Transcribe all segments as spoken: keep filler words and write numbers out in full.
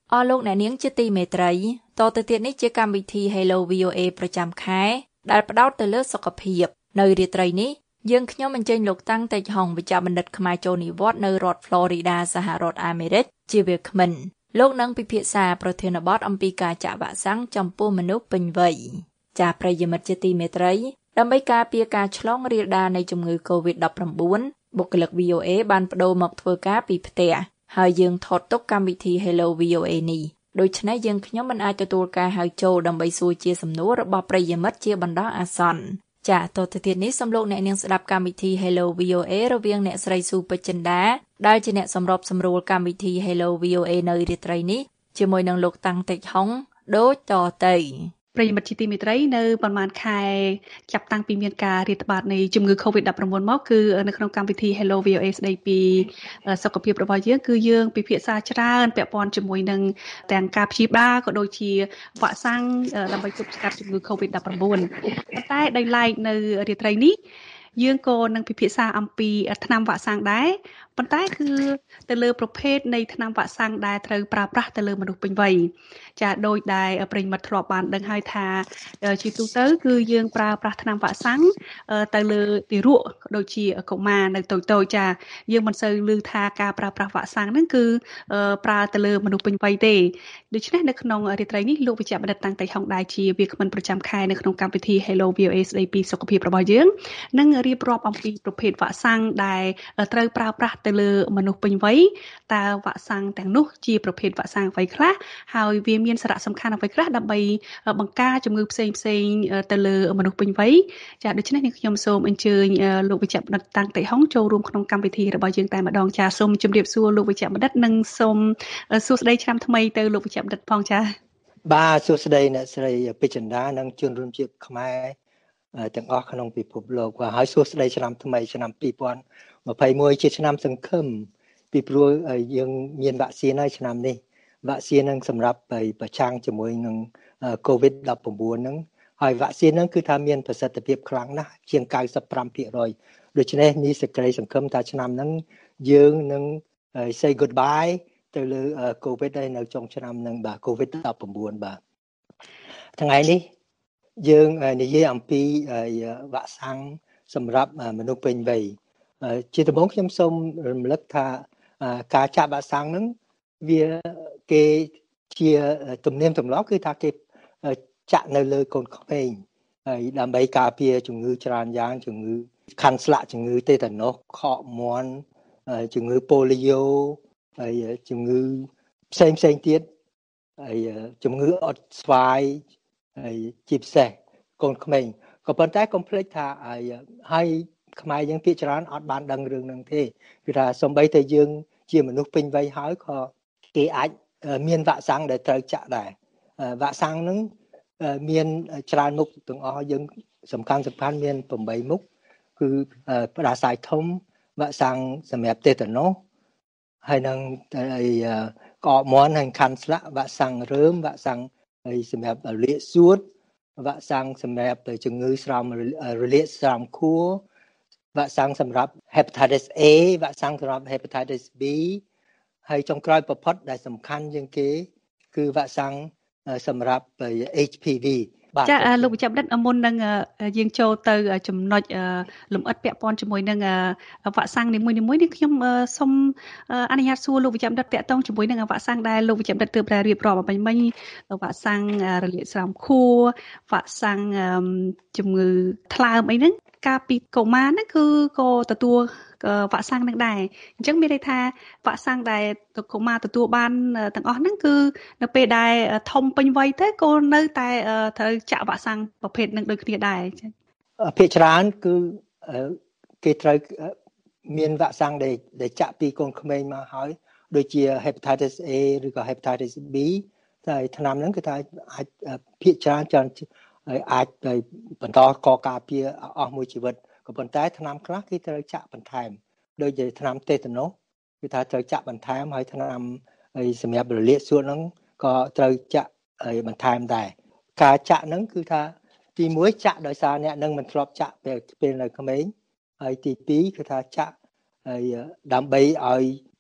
អស់លោកអ្នកនាងជាទីមេត្រីតទៅទៀតនេះជាកម្មវិធី Hello វី អូ เอ ប្រចាំខែដែលផ្ដោតទៅលើសុខភាពនៅរាត្រីនេះយើងខ្ញុំអញ្ជើញលោកតាំងតេជហុងវិជ្ជបណ្ឌិតខ្មែរចូលនិវត្តន៍នៅរដ្ឋ Florida សហរដ្ឋអាមេរិកជាវាគ្មិនលោកនឹងពិភាក្សាប្រធានបទអំពីការចាក់វ៉ាក់សាំងចំពោះមនុស្សពេញវ័យចា៎ប្រិយមិត្តជាទីមេត្រីដើម្បីការពារការឆ្លងរាលដាលនៃជំងឺ កូវីដ ដប់ប្រាំបួន បុគ្គលិក វី អូ เอ បានប្តូរមកធ្វើការពីផ្ទះហើយយើងថតទុកកម្មវិធី Hello វី អូ เอ នេះដូច្នេះយើងខ្ញុំមិនអាចទទួលការហៅចូលដើម្បីសួរជាសំណួររបស់ប្រិយមិត្តជាបណ្ដោះអាសន្នចា៎តទៅទៀតនេះសូមលោកអ្នកនាងស្ដាប់កម្មវិធី Hello វី អូ เอ រវាងអ្នកស្រីស៊ូពេជ្រចិន្តាដែលជាអ្នកសម្របសម្រួលកម្មវិធី Hello វី អូ เอ នៅរាត្រីនេះជាមួយនឹងលោកតាំងតេជហុងដូចតទៅប្រិយមិត្តជាទីមេត្រីនៅប្រហែលខែចាប់តាំងពីមានការរាតត្បាតនៃជំងឺ កូវីដ ដប់ប្រាំបួន មកគឺនៅក្នុងកម្មវិធី Hello វី អូ เอ ស្ដីពីសុខភាពរបស់យើងគឺយើងពិភាក្សាច្រើនពាក់ព័ន្ធជាមួយនឹងទាំងការព្យាបាលក៏ដូចជាវ៉ាក់សាំងដើម្បីទប់ស្កាត់ជំងឺ កូវីដ ដប់ប្រាំបួន ប៉ុន្តែដោយឡែកនៅរាត្រីនេះយើងក៏នឹងពិភាក្សាអំពីថ្នាំវ៉ាក់សាំងដែរប៉ុន្តែគឺទៅលើប្រភេទនៃថ្នាំវ៉ាក់សាំងដែលត្រូវប្រើប្រាស់ទៅលើមនុស្សពេញវ័យចាដោយដែលប្រិយមិត្តធ្លាប់បានដឹងហើយថាជាទូទៅគឺយើងប្រើប្រាស់ថ្នាំវ៉ាក់សាំងទៅលើទារកក៏ដូចជាកុមារនៅតូចៗចាយើងមិនសូវឮថាការប្រើប្រាស់វ៉ាក់សាំងហ្នឹងគឺប្រើទៅលើមនុស្សពេញវ័យទេដូច្នេះនៅក្នុងរាត្រីនេះលោកវិជ្ជបណ្ឌិតតាំងតេជហុងដែរជាវាគ្មិនប្រចាំខែនៅក្នុងកម្មវិធី Hello វី អូ เอ ស្ដីពីសុខភាពរបស់យើងនឹងរៀបរាប់អំពីប្រភេទវ៉ាក់សាំងដែលត្រូវប្រើប្រាស់ទៅលើមនុស្សពេញវ័យតើវ៉ាក់សាំងទាំងនោះជាប្រភេទវ៉ាក់សាំងអ្វីខ្លះហើយវាមានសារៈសំខាន់អ្វីខ្លះដើម្បីបង្ការជំងឺផ្សេងផ្សេងទៅលើមនុស្សពេញវ័យចាដូច្នេះខ្ញុំសូមអញ្ជើញលោកវិជ្ជបណ្ឌិតតាំងតេជហុងចូលរួមក្នុងកម្មវិធីរបស់យើងតែម្ដងចាសូមជម្រាបសួរលោកវិជ្ជបណ្ឌិតនិងសូមសួស្ដីឆ្នាំថ្មីទៅលោកវិជ្ជបណ្ឌិតផងចាបាទសួស្ដីអ្នកស្រីពេជ្រចិន្តានិងជនរួមជាតិខ្មែរទាំងអស់ក្នុងពិភពលោកបាទហើយសួស្ដីឆ្នាំថ្មីឆ្នាំពីរពាន់ម្ភៃមួយជាឆ្នាំសង្ឃឹមពីព្រោះយើងមានវ៉ាក់សាំងហើយឆ្នាំនេះវ៉ាក់សាំងនឹងសម្រាប់ប្រឆាំងជាមួយនឹង កូវីដ ដប់ប្រាំបួន ហ្នឹងហើយវ៉ាក់សាំងហ្នឹងគឺថាមានប្រសិទ្ធភាពខ្លាំងណាស់ជាង កៅសិបប្រាំភាគរយ ដូច្នេះនេះសេចក្តីសង្ឃឹមថាឆ្នាំហ្នឹងយើងនឹង say goodbye ទៅលើ កូវីដ ហើយនៅចុងឆ្នាំហ្នឹងបាទ កូវីដ ដប់ប្រាំបួន បាទថ្ងៃនេះយើងនិយាយអំពីវ៉ាក់សាំងសម្រាប់មនុស្សពេញវ័យជាដំបូងខ្ញុំសូមរំលឹកថាការចាក់វ៉ាក់សាំងហ្នឹងវាគេជាទំនៀមទម្លាប់គឺថាគេចាក់នៅលើកូនក្មេងហើយដើម្បីការពារជំងឺច្រើនយ៉ាងជំងឺខាន់ស្លាក់ជំងឺតេតាណូសខកមាន់ជំងឺប៉ូលីយ៉ូហើយជំងឺផ្សេងផ្សេងទៀតហើយជំងឺអុតស្វាយហើយជាពិសេសកូនក្មេងក៏ប៉ុន្តែកុំភ្លេចថាហើយខ្មែរយើងភាគច្រើនអត់បានដឹងរឿងហ្នឹងទេគឺថាសូម្បីតែយើងជាមនុស្សពេញវ័យហើយក៏គេអាចមានវ៉ាក់សាំងដែលត្រូវចាក់ដែរវ៉ាក់សាំងហ្នឹងមានច្រើនមុខទាំងអស់យើងសំខាន់សំខាន់មានប្រាំបីមុខគឺផ្ដាសាយធំវ៉ាក់សាំងសម្រាប់តេតាណូសហើយនឹងក្អកមាន់ហើយខាន់ស្លាក់វ៉ាក់សាំងរើមវ៉ាក់សាំងហើយសម្រាប់រលាកសួតវ៉ាក់សាំងសម្រាប់ជំងឺស្រោមរលាកស្រោមខួរវ៉ាក់សាំងសម្រាប់ hepatitis A វ៉ាក់សាំងសម្រាប់ hepatitis B ហើយចុងក្រោយបំផុតដែលសំខាន់ជាងគេគឺវ៉ាក់សាំងសម្រាប់ เอช พี វីបាទចាលោកវិជ្ជបណ្ឌិតមុននឹងយើងចូលទៅចំណុចលម្អិតពាក់ព័ន្ធជាមួយនឹងវ៉ាក់សាំងនីមួយៗនេះខ្ញុំសូមអនុញ្ញាតសួរលោកវិជ្ជបណ្ឌិតតាក់ទងជាមួយនឹងវ៉ាក់សាំងដែលលោកវិជ្ជបណ្ឌិតទើបតែរៀបរាប់អំបញ្ញមិញវ៉ាក់សាំងរលាកស្រោមខួរវ៉ាក់សាំងជំងឺថ្លើមអីហ្នឹងកាលពីកុមារហ្នឹងគឺក៏ទទួលវ៉ាក់សាំងនឹងដែរអញ្ចឹងមានន័យថាវ៉ាក់សាំងដែលកុមារទទួលបានទាំងអស់ហ្នឹងគឺនៅពេលដែលធំពេញវ័យទៅក៏នៅតែត្រូវចាក់វ៉ាក់សាំងប្រភេទនឹងដូចគ្នាដែរភាគច្រើនគឺគេត្រូវមានវ៉ាក់សាំងដែលដែលចាក់ពីកូនក្មេងមកហើយដូចជា hepatitis A ឬក៏ hepatitis B តែថ្នាំហ្នឹងគឺថាអាចភាគច្រើនច្រើនអាចបន្តកការពារអស់មួយជីវិតក៏ប៉ុន្តែថ្នាំខ្លះគេត្រូវចាក់បន្ថែមដូចជាថ្នាំតេតាណូសគឺថាត្រូវចាក់បន្ថែមហើយថ្នាំសម្រាប់រលាកសួតហ្នឹងក៏ត្រូវចាក់បន្ថែមដែរការចាក់ហ្នឹងគឺថាទីមួយចាក់ដោយសារអ្នកនឹងមិនធ្លាប់ចាក់ពេលពេលនៅក្មេងហើយទីពីរគឺថាចាក់ហើយដើម្បីឲ្យ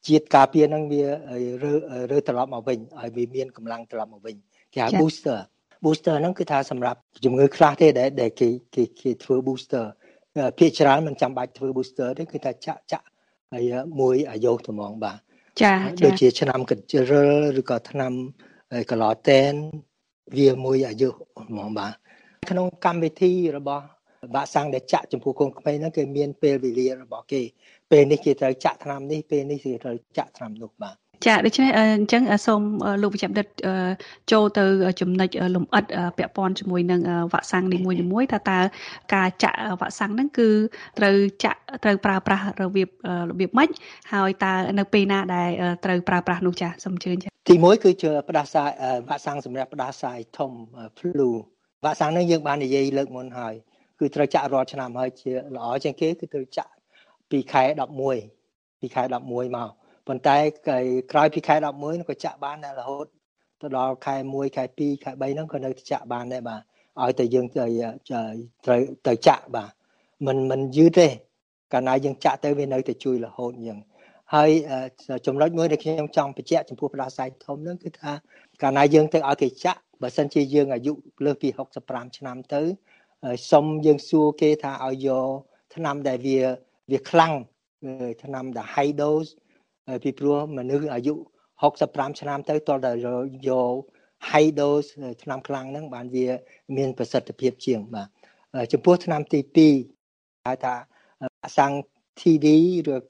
ជាតិការពារហ្នឹងវារើរើត្រឡប់មកវិញឲ្យវាមានកម្លាំងត្រឡប់មកវិញគេហៅ booster booster ហ្នឹងគឺថាសម្រាប់ជំងឺខ្លះទេដែលដែលគេគេគេធ្វើ booster ភាគច្រើនមិនចាំបាច់ធ្វើ booster ទេគឺថាចាក់ចាក់ហើយមួយអាយុត្មងបាទចាដូចជាឆ្នាំកញ្ជ្រឹលឬក៏ឆ្នាំកឡតែនវាមួយអាយុហ្មងបាទក្នុងកម្មវិធីរបស់វ៉ាក់សាំងដែលចាក់ចំពោះកូនក្មេងហ្នឹងគេមានពេលវេលារបស់គេពេលនេះគេត្រូវចាក់ថ្នាំនេះពេលនេះគេត្រូវចាក់ថ្នាំនោះបាទចាដូច្នេះអញ្ចឹងសូមលោកវិជ្ជបណ្ឌិតចូលទៅចំណុចលម្អិតពាក់ព័ន្ធជាមួយនឹងវ៉ាក់សាំងនីមួយៗថាតើការចាក់វ៉ាក់សាំងហ្នឹងគឺត្រូវចាក់ត្រូវប្រើប្រាស់របៀបរបៀបម៉េចហើយតើនៅពេលណាដែលត្រូវប្រើប្រាស់នោះចាសូមអញ្ជើញចាទីមួយគឺជាផ្ដាសាយវ៉ាក់សាំងសម្រាប់ផ្ដាសាយធំ flu វ៉ាក់សាំងហ្នឹងយើងបាននិយាយលើកមុនហើយគឺត្រូវចាក់រាល់ឆ្នាំហើយជាល្អជាងគេគឺត្រូវចាក់ពីខែដប់មួយពីខែដប់មួយមកប៉ុន្តែក្រោយពីខែដប់មួយក៏ចាក់បានដែររហូតទៅដល់ខែមួយខែពីរខែបីហ្នឹងក៏នៅចាក់បានដែរបាទឲ្យតែយើងទៅត្រូវទៅចាក់បាទមិនមិនយឺតទេកាលណាយើងចាក់ទៅវានៅតែជួយរហូតអញ្ចឹងហើយចំណុចមួយដែលខ្ញុំចង់បញ្ជាក់ចំពោះផ្ដាសាយធំហ្នឹងគឺថាកាលណាយើងទៅឲ្យគេចាក់បើសិនជាយើងអាយុលើសពីហុកសិបប្រាំឆ្នាំទៅសុំយើងសួរគេថាឲ្យយកថ្នាំដែលវាវាខ្លាំងថ្នាំដែល high dose ពីព្រោះមនុស្សអាយុហុកសិបប្រាំឆ្នាំទៅតើតែយក high dose ថ្នាំខ្លាំងហ្នឹងបានវាមានប្រសិទ្ធភាពជាងបាទចំពោះថ្នាំទីពីរហៅថាវ៉ាក់សាំង T D ឬក៏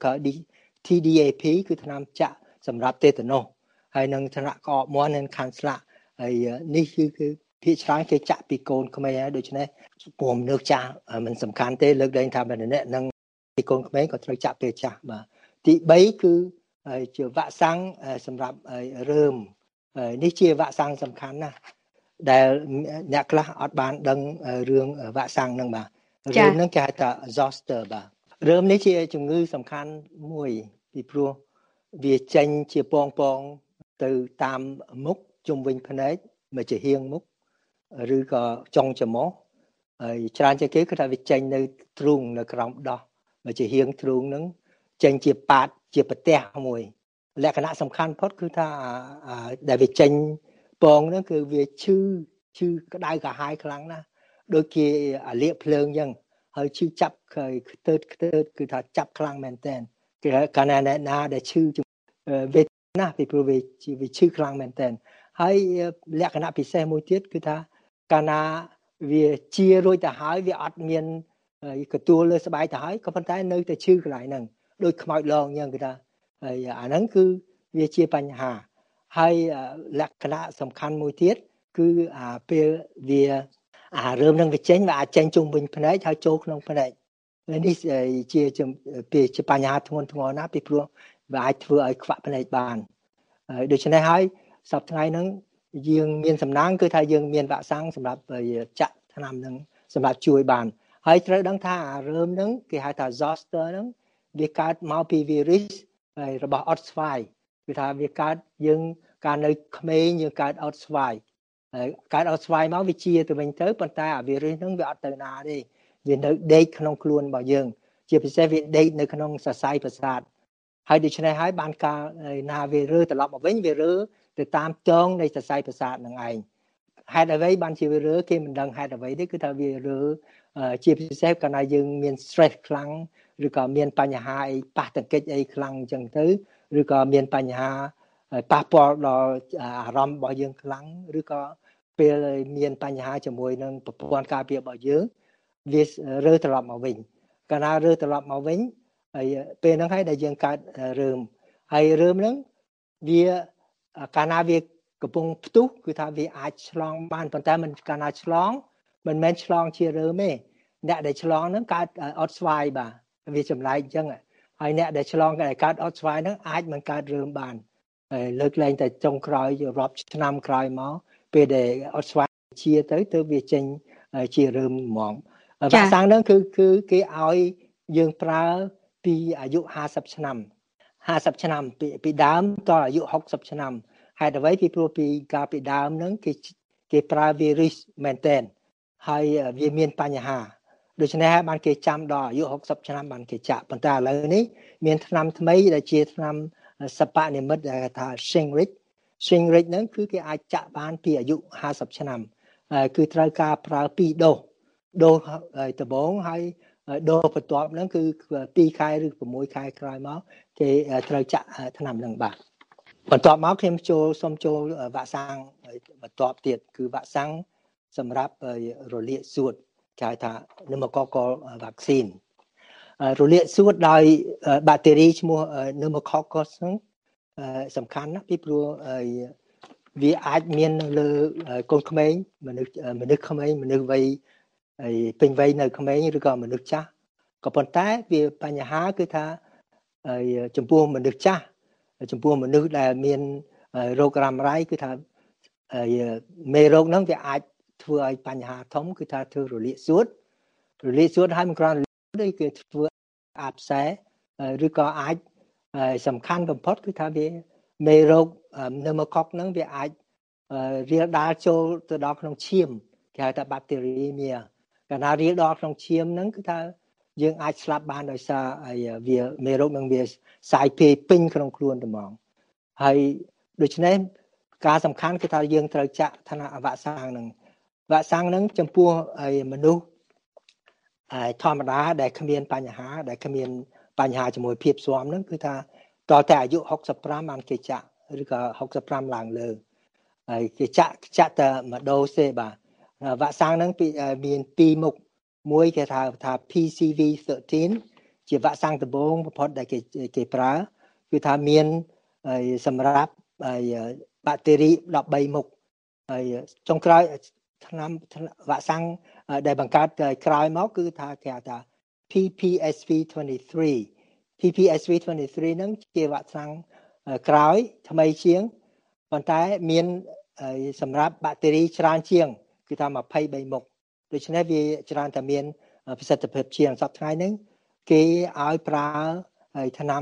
T D A P គឺថ្នាំចាក់សម្រាប់តេតាណូសហើយនឹងថ្នាក់ក្អកមាន់និងខាន់ស្លាក់ហើយនេះគឺគឺភាគច្រើនគេចាក់ពីកូនក្មេងហើយដូច្នេះពុំមនុស្សចាស់មិនសំខាន់ទេលើកលែងថាម្នាក់នឹងពីកូនក្មេងក៏ត្រូវចាក់ពេលចាស់បាទទីបីគឺជាវ៉ាក់សាំងសម្រាប់រើមនេះជាវ៉ាក់សាំងសំខាន់ណាស់ដែលអ្នកខ្លះអត់បានដឹងរឿងវ៉ាក់សាំងហ្នឹងបាទរើមហ្នឹងគេហៅថា zoster បាទរើមនេះជាជំងឺសំខាន់មួយពីព្រោះវាចេញជាពងពងទៅតាមមុខជុំវិញភ្នែកមកជាហៀងមុខឬក៏ចុងច្រមុះហើយច្រើនជាងគេគឺថាវាចេញនៅទ្រូងនៅក្រោមដោះមកជាហៀងទ្រូងហ្នឹងចេញជាប៉ាតជាប្រទះមួយលក្ខណៈសំខាន់ផុតគឺថាដែលវាចេញពងហ្នឹងគឺវាឈឺឈឺក្តៅកាហាយខ្លាំងណាស់ដូចជាអាលៀកភ្លើងអញ្ចឹងហើយឈឺចាប់ខ្ទើតខ្ទើតគឺថាចាប់ខ្លាំងមែនតើគេកាលណាណាដែលឈឺវេទនាពីព្រោះវាវាឈឺខ្លាំងមែនតើហើយលក្ខណៈពិសេសមួយទៀតគឺថាកាលណាវាជារួចទៅហើយវាអត់មានកទួលលើស្បែកទៅហើយក៏ប៉ុន្តែនៅតែឈឺកន្លែងហ្នឹងដូចខ្មោចលងអញ្ចឹងគឺថាហើយអាហ្នឹងគឺវាជាបញ្ហាហើយលក្ខណៈសំខាន់មួយទៀតគឺអាពេលវាអារើមនឹងវាចេញវាអាចចេញជុំវិញភ្នែកហើយចូលក្នុងភ្នែកនេះជាជាបញ្ហាធ្ងន់ធ្ងរណាស់ពីព្រោះវាអាចធ្វើឲ្យខ្វាក់ភ្នែកបានហើយដូច្នេះហើយសប្តាហ៍ថ្ងៃហ្នឹងយើងមានសំណាងគឺថាយើងមានវ៉ាក់សាំងសម្រាប់ចាក់ថ្នាំហ្នឹងសម្រាប់ជួយបានហើយត្រូវដឹងថាអារើមហ្នឹងគេហៅថា zoster ហ្នឹងវាកើតមកពី virus របស់អុតស្វាយគឺថាវាកើតយើងកាលនៅក្មេងយើងកើតអុតស្វាយហើយកើតអុតស្វាយមកវាជាទៅវិញទៅប៉ុន្តែអា virus ហ្នឹងវាអត់ទៅណាទេវានៅដេកក្នុងខ្លួនរបស់យើងជាពិសេសវាដេកនៅក្នុងសរសៃប្រសាទហើយដូច្នេះហើយបានកាលណាវារើត្រឡប់មកវិញវារើទៅតាមតងនៃសរសៃប្រសាទនឹងឯងហេតុអ្វីបានជាវារើគេមិនដឹងហេតុអ្វីទេគឺថាវារើជាពិសេសកាលណាយើងមាន stress ខ្លាំងឬក៏មានបញ្ហាអីប៉ះទង្គិចអីខ្លាំងអញ្ចឹងទៅឬក៏មានបញ្ហាប៉ះពាល់ដល់អារម្មណ៍របស់យើងខ្លាំងឬក៏ពេលមានបញ្ហាជាមួយនឹងប្រព័ន្ធការពាររបស់យើងវារើត្រឡប់មកវិញកាលណារើត្រឡប់មកវិញហើយពេលហ្នឹងហើយដែលយើងកើតរើមហើយរើមហ្នឹងវាកាលណាវាកំពុងផ្ទុះគឺថាវាអាចឆ្លងបានប៉ុន្តែមិនកាលណាឆ្លងមិនមែនឆ្លងជារើមទេអ្នកដែលឆ្លងហ្នឹងកើតអុតស្វាយបាទវាចម្លែកអញ្ចឹងហើយអ្នកដែលឆ្លងកើតអុតស្វាយហ្នឹងអាចមិនកើតរើមបានហើយលើកលែងតែចុងក្រោយរាប់ឆ្នាំក្រោយមកពេលដែលអុតស្វាយជាទៅទៅវាចេញជារើមហ្មងវ៉ាក់សាំងហ្នឹងគឺគឺគេឲ្យយើងប្រើពីអាយុห้าสิบឆ្នាំห้าสิบឆ្នាំពីពីដើមតអាយុหกสิบឆ្នាំហេតុអ្វីពីព្រោះពីកាលពីដើមហ្នឹងគេគេប្រើ virus មែនតើហើយវាមានបញ្ហាដូច្នេះហើយបានគេចាំដល់អាយុหกสิบឆ្នាំបានគេចាក់ប៉ុន្តែឥឡូវនេះមានថ្នាំថ្មីដែលជាថ្នាំសពនិមិត្តដែលថា Shingrix Shingrix ហ្នឹងគឺគេអាចចាក់បានពីអាយុห้าสิบឆ្នាំគឺត្រូវការប្រើពីរដូសដូសដំបូងហើយដូសបន្ទាប់ហ្នឹងគឺពីរខែឬ6ខែក្រោយមកគេត្រូវចាក់ថ្នាំហ្នឹងបាទបន្ទាប់មកខ្ញុំចូលសូមចូលវ៉ាក់សាំងបន្ទាប់ទៀតគឺវ៉ាក់សាំងសម្រាប់រលាកសួតគេហៅថា pneumococcal vaccine រលាកសួតដោយបាក់តេរីឈ្មោះ pneumococcus ហ្នឹងសំខាន់ណាស់ពីព្រោះវាអាចមានលើកូនក្មេងមនុស្សមនុស្សក្មេងមនុស្សវ័យពេញវ័យនៅក្មេងឬក៏មនុស្សចាស់ក៏ប៉ុន្តែវាបញ្ហាគឺថាចំពោះមនុស្សចាស់ចំពោះមនុស្សដែលមានរោគរ៉ាំរ៉ៃគឺថាមេរោគហ្នឹងវាអាចធ្វើឲ្យបញ្ហាធំគឺថាធ្វើរលាកសួតរលាកសួតហើយមិនគ្រាន់តែគឺធ្វើអាប់សែឬក៏អាចសំខាន់បំផុតគឺថាវាមេរោគpneumococcusហ្នឹងវាអាចរាលដាលចូលទៅដល់ក្នុងឈាមគេហៅថា bacteremia កាលណារាលដល់ក្នុងឈាមហ្នឹងគឺថាយើងអាចស្លាប់បានដោយសារវាមេរោគហ្នឹងវាសាយភាយពេញក្នុងខ្លួនតែហ្មងហើយដូច្នេះការសំខាន់គឺថាយើងត្រូវចាក់ថ្នាំវ៉ាក់សាំងហ្នឹងវ៉ាក់សាំងហ្នឹងចំពោះមនុស្សធម្មតាដែលគ្មានបញ្ហាដែលគ្មានបញ្ហាជាមួយភាពស៊ាំហ្នឹងគឺថាតតែអាយុหกสิบห้าបានគេចាក់ឬក៏หกสิบห้าឡើងលើហើយគេចាក់ចាក់តែមួយដូសទេបាទវ៉ាក់សាំងហ្នឹងមានពីរមុខមួយគេថាថា P C V สิบสาม ជាវ៉ាក់សាំងដំបូងបំផុតដែលគេគេប្រើគឺថាមានសម្រាប់បាក់តេរីสิบสามមុខហើយចុងក្រោយឆ្នាំវ៉ាក់សាំងដែលបង្កើតក្រោយមកគឺថាគេហៅថា P P S V ยี่สิบสาม P P S V ยี่สิบสาม ហ្នឹងជាវ៉ាក់សាំងក្រោយថ្មីជាងប៉ុន្តែមានសម្រាប់បាក់តេរីច្រើនជាងគឺថាยี่สิบสามមុខដូច្នេះវាច្រើនតែមានប្រសិទ្ធភាពជាងសប្តាហ៍ថ្ងៃហ្នឹងគេឲ្យប្រើថ្នាំ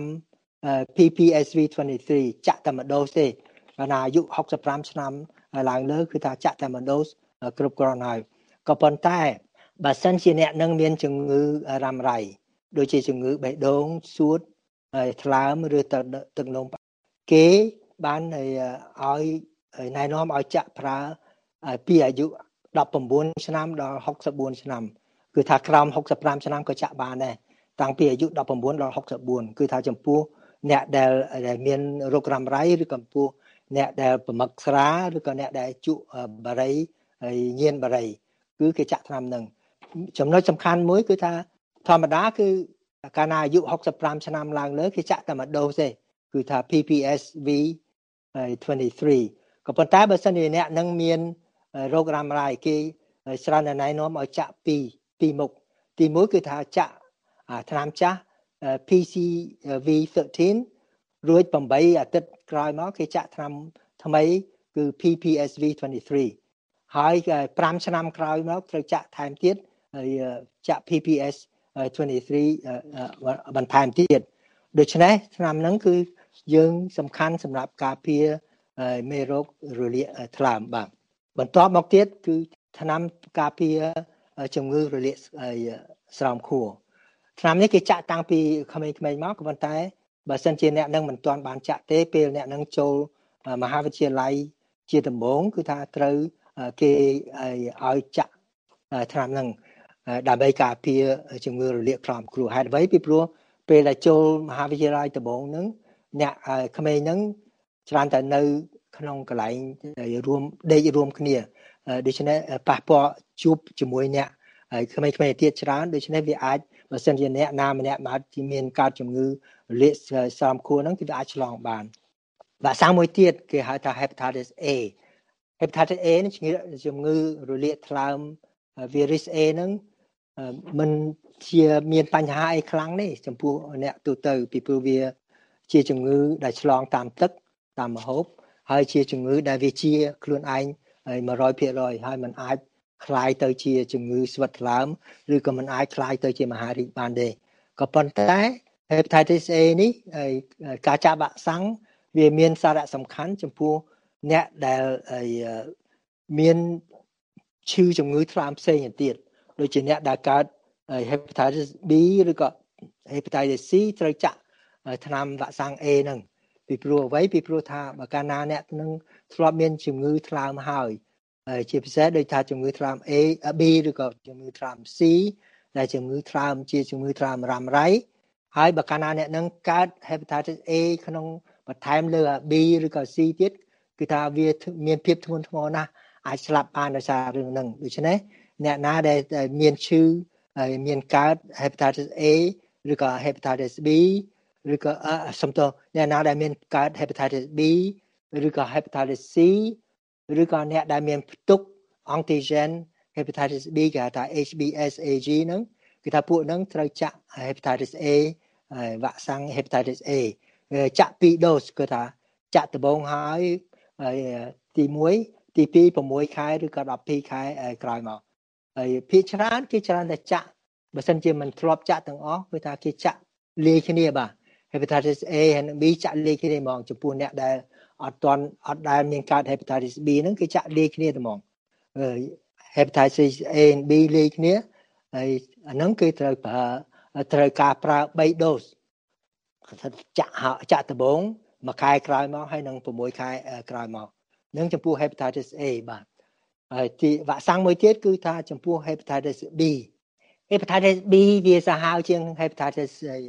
P P S V ยี่สิบสาม ចាក់តែមួយដូសទេកាលណាអាយុหกสิบห้าឆ្នាំឡើងលើគឺថាចាក់តែមួយដូសគ្រប់គ្រាន់ហើយក៏ប៉ុន្តែបើសិនជាអ្នកនឹងមានជំងឺរ៉ាំរ៉ៃដូចជាជំងឺបេះដូងសួតថ្លើមឬទឹកនោមគេបានឲ្យណែនាំឲ្យចាក់ប្រើពីអាយុnineteenឆ្នាំដល់sixty-fourឆ្នាំគឺថាក្រោមsixty-fiveឆ្នាំក៏ចាក់បានដែរតាំងពីអាយុnineteenដល់sixty-fourគឺថាចំពោះអ្នកដែលមានរោគរ៉ាំរ៉ៃឬក៏ចំពោះអ្នកដែលប្រមឹកស្រាឬក៏អ្នកដែលជក់បារីហើយញៀនបារីគឺគេចាក់ថ្នាំហ្នឹងចំណុចសំខាន់មួយគឺថាធម្មតាគឺកាលណាអាយុsixty-fiveឆ្នាំឡើងលើគេចាក់តែមួយដូសទេគឺថា P P S V ยี่สิบสามក៏ប៉ុន្តែបើសិនជាអ្នកនឹងមានរោគរ៉ាំរ៉ៃគេច្រើនតែណែនាំឲ្យចាក់ពីរពីរមុខទីមួយគឺថាចាក់ថ្នាំចាស់ P C V สิบสามរួចeightអាទិត្យក្រោយមកគេចាក់ថ្នាំថ្មីគឺ P P S V ยี่สิบสามហើយfiveឆ្នាំក្រោយមកត្រូវចាក់ថែមទៀតហើយចាក់ P P S ยี่สิบสามបន្ថែមទៀតដូច្នេះថ្នាំហ្នឹងគឺយើងសំខាន់សម្រាប់ការពារមេរោគរលាកថ្លើមបាទបន្ទាប់មកទៀតគឺថ្នាំការពារជំងឺរលាកស្រោមខួរថ្នាំនេះគេចាក់តាំងពីក្មេងៗមកក៏ប៉ុន្តែបើសិនជាអ្នកនឹងមិនទាន់បានចាក់ទេពេលអ្នកនឹងចូលមហាវិទ្យាល័យជាដំបូងគឺថាត្រូវគេឲ្យចាក់ថ្នាំហ្នឹងដើម្បីការពារជំងឺរលាកថ្លើមខួរហេតុអ្វីពីព្រោះពេលដែលចូលមហាវិទ្យាល័យដំបូងហ្នឹងអ្នកក្មេងហ្នឹងច្រើនតែនៅក្នុងកន្លែងរួមដេករួមគ្នាដូច្នេះប៉ះពាល់ជួបជាមួយអ្នកហើយក្មេងៗទៀតច្រើនដូច្នេះវាអាចបើសិនជាអ្នកណាម្នាក់មកជាមានកើតជំងឺរលាកស្រោមខួរហ្នឹងគឺវាអាចឆ្លងបានវ៉ាក់សាំងមួយទៀតគេហៅថា Hepatitis A Hepatitis A នេះជំងឺរលាកថ្លើម virus A ហ្នឹងមិនជាមានបញ្ហាអីខ្លាំងទេចំពោះអ្នកទូទៅពីព្រោះវាជាជំងឺដែលឆ្លងតាមទឹកតាមម្ហូបហើយជាជំងឺដែលវាជាខ្លួនឯងone hundred percentហើយมันអាចคล้ายទៅជាជំងឺស្វិតថ្លើមឬក៏มันអាចคล้ายទៅជាមហារីកបានទេក៏ប៉ុន្តែ Hepatitis A នេះការចាក់វ៉ាក់សាំងវាមានសារៈសំខាន់ចំពោះអ្នកដែលមានឈឺជំងឺថ្លើមផ្សេងទៀតដូចជាអ្នកដែលកើត Hepatitis B ឬក៏ Hepatitis C ត្រូវចាក់ថ្នាំវ៉ាក់សាំង A ហ្នឹងពីព្រោះអ្វីពីព្រោះថាបើកាលណាអ្នកនឹងធ្លាប់មានជំងឺថ្លើមហើយជាពិសេសដូចថាជំងឺថ្លើម A B ឬក៏ជំងឺថ្លើម C ដែលជំងឺថ្លើមជាជំងឺថ្លើមរ៉ាំរ៉ៃហើយបើកាលណាអ្នកនឹងកើត hepatitis A ក្នុងបន្ថែមលើ B ឬក៏ C ទៀតគឺថាវាមានភាពធ្ងន់ធ្ងរណាស់អាចស្លាប់បានដោយសាររឿងហ្នឹងដូច្នេះអ្នកណាដែលមានឈឺហើយមានកើត hepatitis A ឬក៏ hepatitis B ឬក៏សំទោសអ្នកណាដែលមានកើត hepatitis B ឬក៏ hepatitis C ឬក៏អ្នកដែលមានផ្ទុក antigen hepatitis B គេហៅថា H B S A G ហ្នឹងគឺថាពួកហ្នឹងត្រូវចាក់ hepatitis A វ៉ាក់សាំង hepatitis A ចាក់ពីរដូសគឺថាចាក់ដំបូងហើយទីoneទីtwo sixខែឬក៏twelveខែក្រោយមកហើយភាគច្រើនគេច្រើនតែចាក់បើសិនជាមិនធ្លាប់ចាក់ទាំងអស់គឺថាគេចាក់លាយគ្នាបាទ hepatitis A ហើយ B ចាក់លាយគ្នាហ្មងចំពោះអ្នកដែលអត់ទាន់អត់ដែលមានកើត hepatitis B ហ្នឹងគេចាក់លាយគ្នាតែហ្មង hepatitis A និង B លាយគ្នាហើយអាហ្នឹងគេត្រូវប្រើត្រូវការប្រើthreeដូសចាក់ចាក់ដំបូងមួយខែក្រោយមកហើយនឹងsixខែក្រោយមកនឹងចំពោះ hepatitis A បាទហើយទីវ៉ាក់សាំងមួយទៀតគឺថាចំពោះ hepatitis B hepatitis B វាសាហាវជាង hepatitis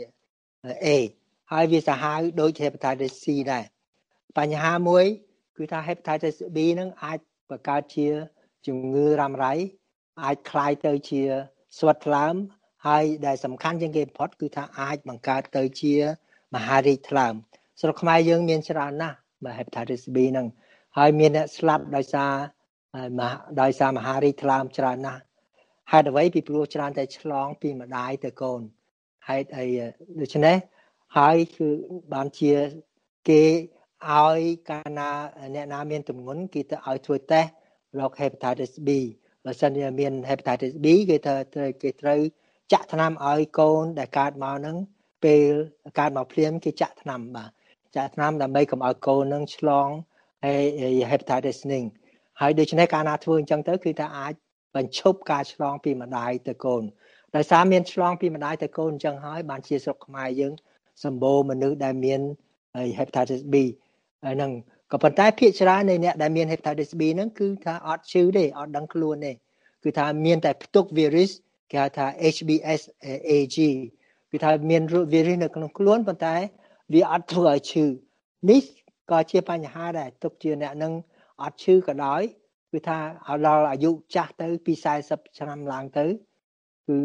A ហើយវាសាហាវដូច hepatitis C ដែរបញ្ហាមួយគឺថា hepatitis B ហ្នឹងអាចបង្កើតជាជំងឺរ៉ាំរ៉ៃអាចคล้ายទៅជាស្វិតថ្លើមហើយដែលសំខាន់ជាងគេបំផុតគឺថាអាចបង្កើតទៅជាមហារីកថ្លើមស្រុកខ្មែរយើងមានច្រើនណាស់បាទ hepatitis B ហ្នឹងហើយមានអ្នកស្លាប់ដោយសារដោយសារមហារីកថ្លើមច្រើនណាស់ហេតុអ្វីពីព្រោះច្រើនតែឆ្លងពីម្ដាយទៅកូនហេតុអីដូច្នេះហើយគឺបានជាគេឲ្យកាលណាអ្នកណាមានទម្ងន់គេទៅឲ្យធ្វើតេស្តរក hepatitis B បើសិនជាមាន hepatitis B គេត្រូវគេត្រូវចាក់ថ្នាំឲ្យកូនដែលកើតមកហ្នឹងពេលកើតមកភ្លាមគេចាក់ថ្នាំបាទចាក់ថ្នាំដើម្បីកុំឲ្យកូនហ្នឹងឆ្លងហើយ hepatitis នេះហើយដូច្នេះកាលណាធ្វើអញ្ចឹងទៅគឺថាអាចបញ្ឈប់ការឆ្លងពីម្ដាយទៅកូនដោយសារមានឆ្លងពីម្ដាយទៅកូនអញ្ចឹងហើយបានជាស្រុកខ្មែរយើងសម្បូរមនុស្សដែលមាន hepatitis B ហើយនឹងក៏ប៉ុន្តែភាគច្រើននៃអ្នកដែលមាន hepatitis B ហ្នឹងគឺថាអត់ឈឺទេអត់ដឹងខ្លួនទេគឺថាមានតែផ្ទុក virus គេហៅថា H B S A G គឺថាមាន virus នៅក្នុងខ្លួនប៉ុន្តែវាអត់ធ្វើឲ្យឈឺនេះក៏ជាបញ្ហាដែរទុកជាអ្នកនឹងអត់ឈឺក៏ដោយគឺថាដល់អាយុចាស់ទៅពីfortyឆ្នាំឡើងទៅគឺ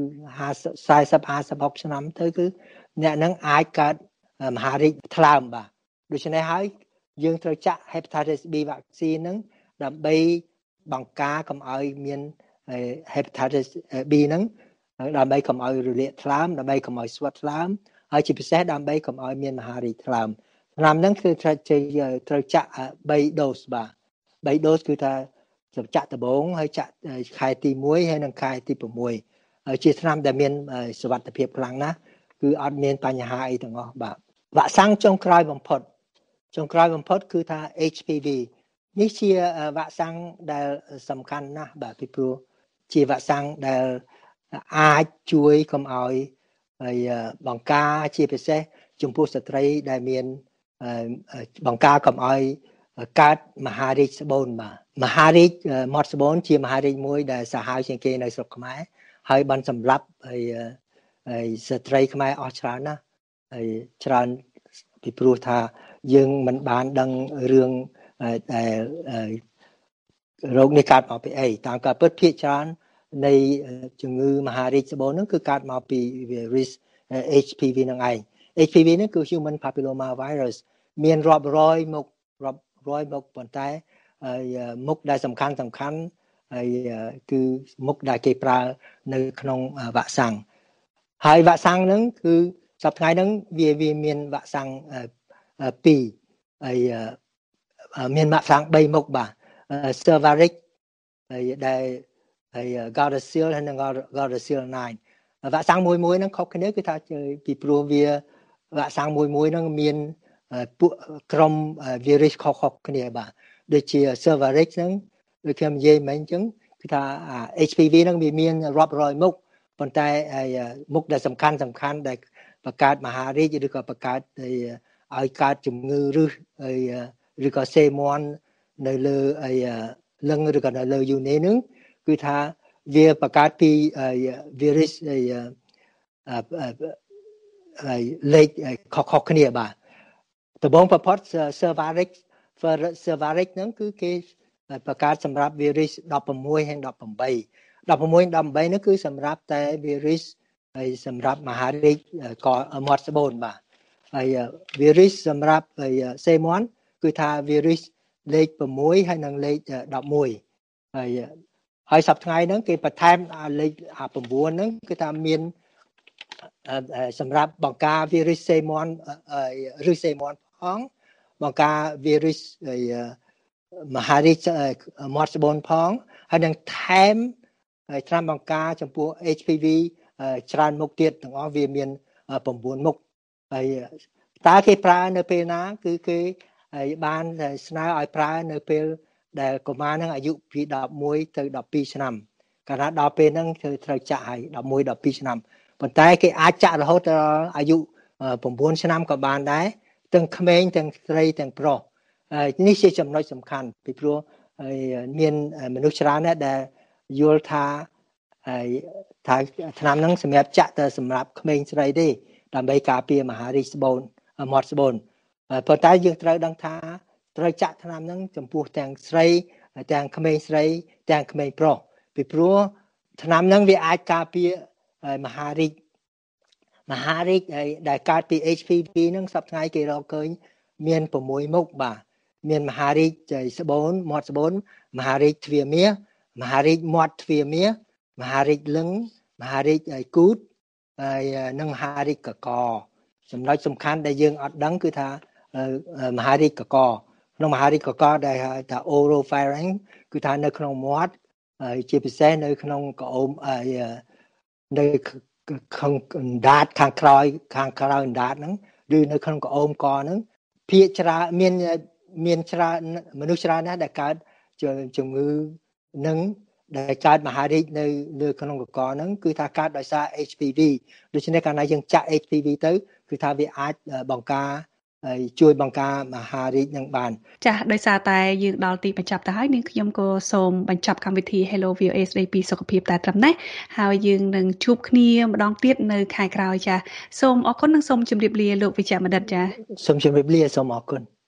forty fiftyឆ្នាំទៅគឺអ្នកនឹងអាចកើតមហារីកថ្លើមបាទដូច្នេះហើយយើងត្រូវចាក់ hepatitis B vaccine ហ្នឹងដើម្បីបង្ការកុំឲ្យមាន hepatitis B ហ្នឹងដើម្បីកុំឲ្យរលាកថ្លើមដើម្បីកុំឲ្យស្វិតថ្លើមហើយជាពិសេសដើម្បីកុំឲ្យមានមហារីកថ្លើមថ្នាំហ្នឹងគឺត្រូវត្រូវចាក់threeដូសបាទthreeដូសគឺថាចាក់ដំបូងហើយចាក់ខែទីoneហើយនិងខែទីsixហើយជាថ្នាំដែលមានសុវត្ថិភាពខ្លាំងណាស់គឺអត់មានបញ្ហាអីទាំងអស់បាទវ៉ាក់សាំងចុងក្រោយបំផុតចុងក្រោយបំផុតគឺថា H P V នេះជាវ៉ាក់សាំងដែលសំខាន់ណាស់បាទពីព្រោះជាវ៉ាក់សាំងដែលអាចជួយកុំឲ្យហើយបង្ការជាពិសេសចំពោះស្ត្រីដែលមានបង្ការកុំឲ្យកើតមហារីកស្បូនបាទមហារីកមាត់ស្បូនជាមហារីកមួយដែលសាហាវជាងគេនៅស្រុកខ្មែរហើយបានសម្លាប់ហើយហើយស្ត្រីខ្មែរអស់ច្រើនណាស់ហើយច្រើនពីព្រោះថាយើងមិនបានដឹងរឿងដែលរោគនេះកើតមកពីអីតាមការពិតភាគច្រើននៃជំងឺមហារីកស្បូនហ្នឹងគឺកើតមកពី virus H P V ហ្នឹងឯង H P V ហ្នឹងគឺ human papilloma virus មានរាប់រយមុខរាប់រយមុខប៉ុន្តែមុខដែលសំខាន់សំខាន់ហើយគឺមុខដែលគេប្រើនៅក្នុងវ៉ាក់សាំងហើយវ៉ាក់សាំងហ្នឹងគឺសប្តាហ៍ហ្នឹងវាវាមានវ៉ាក់សាំងtwoហើយមានវ៉ាក់សាំងthreeមុខបាទ Cervarix ហើយដែលហើយ Gardasil ហើយនិង Gardasil nine វ៉ាក់សាំងមួយមួយហ្នឹងខុសគ្នាគឺថាពីព្រោះវាវ៉ាក់សាំងមួយមួយហ្នឹងមានពួកក្រុម virus ខុសៗគ្នាបាទដូចជា Cervarix ហ្នឹងដូចខ្ញុំនិយាយមិញអញ្ចឹងគឺថា H P V ហ្នឹងវាមានរាប់រយមុខប៉ុន្តែមុខដែលសំខាន់សំខាន់ដែលបង្កើតមហារីកឬក៏បង្កើតឲ្យកើតជំងឺឬឬក៏សេមាន់នៅលើអីលឹងឬក៏នៅលើយូនេហ្នឹងគឺថាវាបង្កើតពី virus អីលេខខុសៗគ្នាបាទដំបូងបំផុត Cervarix Cervarix ហ្នឹងគឺគេបង្កើតសម្រាប់ virus ដប់ប្រាំមួយហើយដប់ប្រាំបី ដប់ប្រាំមួយដប់ប្រាំបីហ្នឹងគឺសម្រាប់តែ virus ហើយសម្រាប់មហារីកក៏មាត់ស្បូនបាទហើយ virus សម្រាប់សេមាន់គឺថា virus លេខប្រាំមួយហើយនិងលេខដប់មួយហើយហើយសប្តាហ៍ថ្ងៃហ្នឹងគេបន្ថែមលេខប្រាំ៩ហ្នឹងគឺថាមានសម្រាប់បង្ការ virus សេមាន់ឬសេមាន់ផងបង្ការ virus មហារីកមាត់ស្បូនផងហើយនឹងថែមថ្នាំបង្ការចំពោះ H P V ច្រើនមុខទៀតទាំងអស់វាមានប្រាំបួនមុខហើយតើគេប្រើនៅពេលណាគឺគេបានស្នើឲ្យប្រើនៅពេលដែលកុមារនឹងអាយុពីដប់មួយទៅដប់ពីរឆ្នាំកាលណាដល់ពេលហ្នឹងគឺត្រូវចាក់ឲ្យដប់មួយ ដប់ពីរឆ្នាំប៉ុន្តែគេអាចចាក់រហូតដល់អាយុប្រាំបួនឆ្នាំក៏បានដែរទាំងក្មេងទាំងស្រីទាំងប្រុសនេះជាចំណុចសំខាន់ពីព្រោះមានមនុស្សច្រើនណាស់ដែលយល់ថាថាឆ្នាំហ្នឹងសម្រាប់ចាក់តែសម្រាប់ក្មេងស្រីទេដើម្បីការពារមហារីកស្បូនមាត់ស្បូនប៉ុន្តែយើងត្រូវដឹងថាត្រូវចាក់ឆ្នាំហ្នឹងចំពោះទាំងស្រីទាំងក្មេងស្រីទាំងក្មេងប្រុសពីព្រោះឆ្នាំហ្នឹងវាអាចការពារមហារីកមហារីកដែលកើតពី H P V ហ្នឹងសប្តាហ៍ថ្ងៃគេរកឃើញមានប្រាំមួយមុខបាទមានមហារីកស្បូនមាត់ស្បូនមហារីកទ្វាមាសមហារីកមាត់ទ្វាមាសមហារីកលឹងមហារីកគូតហើយនិងមហារីកកកចំណុចសំខាន់ដែលយើងអត់ដឹងគឺថាមហារីកកកក្នុងមហារីកកកដែលហៅថា oropharynx គឺថានៅក្នុងមាត់ហើយជាពិសេសនៅក្នុងក្អមនៅខាងអណ្ដាតខាងក្រោយខាងក្រោយអណ្ដាតហ្នឹងឬនៅក្នុងក្អមកហ្នឹងភាគច្រើនមានមានច្រើនមនុស្សច្រើនណាស់ដែលកើតជំងឺនឹងដែលកើតមហារីកនៅលើក្នុងកកហ្នឹងគឺថាកើតដោយសារ H P V ដូច្នេះកាលណាយើងចាក់ H P V ទៅគឺថាវាអាចបង្ការហើយជួយបង្ការមហារីកនឹងបានចាស់ដោយសារតែយើងដល់ទីបញ្ចប់ទៅហើយនាងខ្ញុំក៏សូមបញ្ចប់កម្មវិធី Hello វី អូ អេ ស្ដីពីសុខភាពតែត្រឹមនេះហើយយើងនឹងជួបគ្នាម្ដងទៀតនៅខែក្រោយចាសូមអរគុណនិងសូមជម្រាបលាលោកវិជ្ជបណ្ឌិតចាសូមជម្រាបលាសូមអរគុណ